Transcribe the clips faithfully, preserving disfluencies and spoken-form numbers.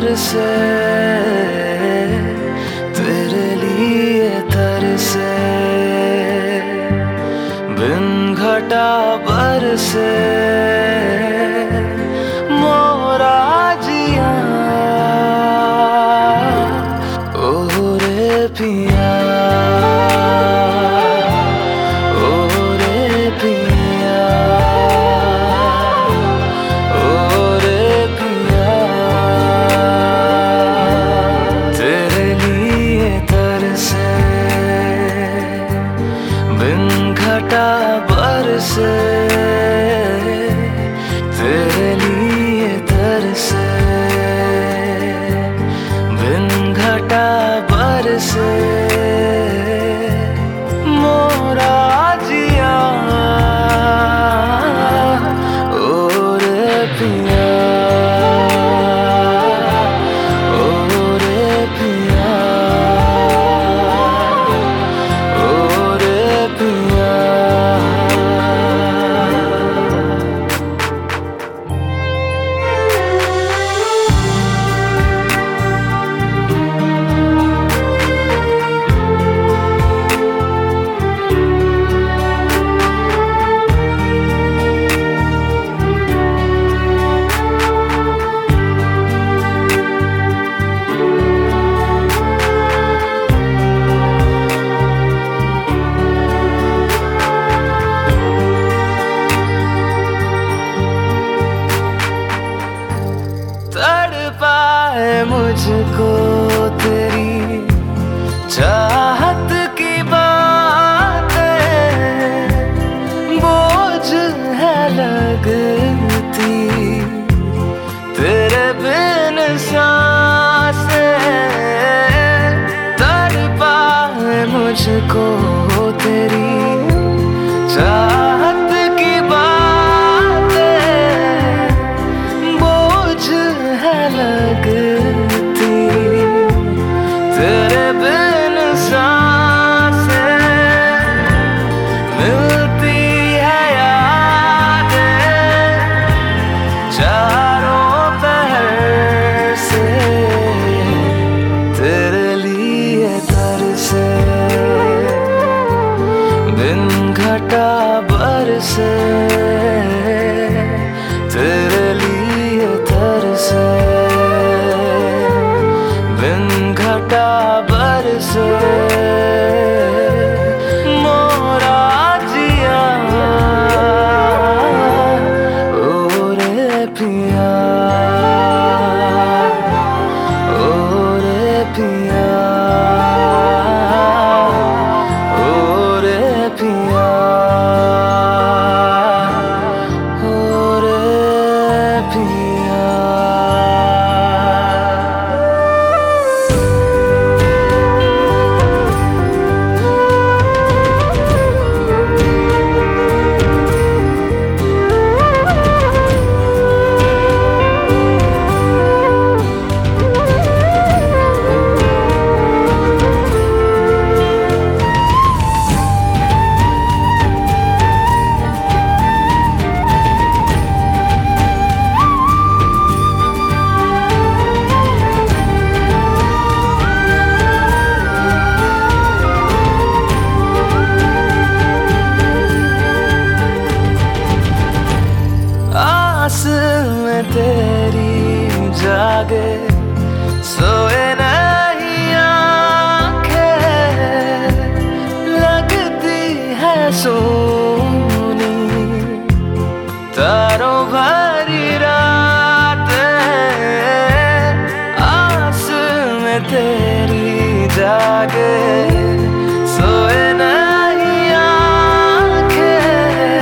बरसे, तेरे लिए तरसे, बिन घटा बरसे मोरा जिया। ओ रे पिया, ओ रे पिया, ओ रे पिया, तेरे लिए तरसे, बिन घटा बरसे, तेरे लिए तरसे, बिन घटा बरसे मोरा जिया। ओ रे पिया, ओ रे पिया, ओ रे पिया। तड़पा है मुझको तेरी चाहत की बातें, बोझ है लगती तेरे बिन सांसें। तड़पा है मुझको तेरी चाहत की बातें, बोझ है लगती तेरे बिन सांसें। मिलती है यादें चारों पहर से, तेरे लिए तरसे, बिन घटा बरसे, तेरे लिए तरसे, बिन घटा बरसे मोरा जिया। ओ रे पिया, ओ रे पिया, ओ रे पिया, ओ रे पिया। आस में तेरी जागे सोए नहीं आंखें, लगती है सोनी तारों भरी रातें। आस में तेरी जागे सोए नहीं आंखें,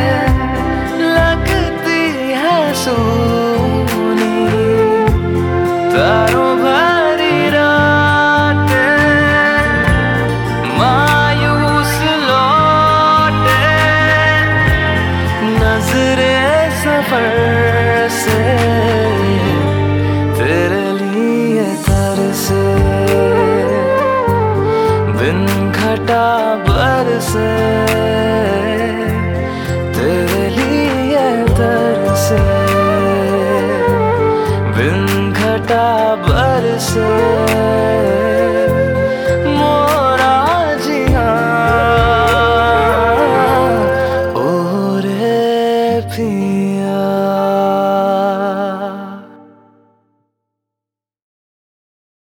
लगती है सोनी तारों भरी रातें। मायूस लौटे नजरे सफर से, तेरे लिए तरसे, से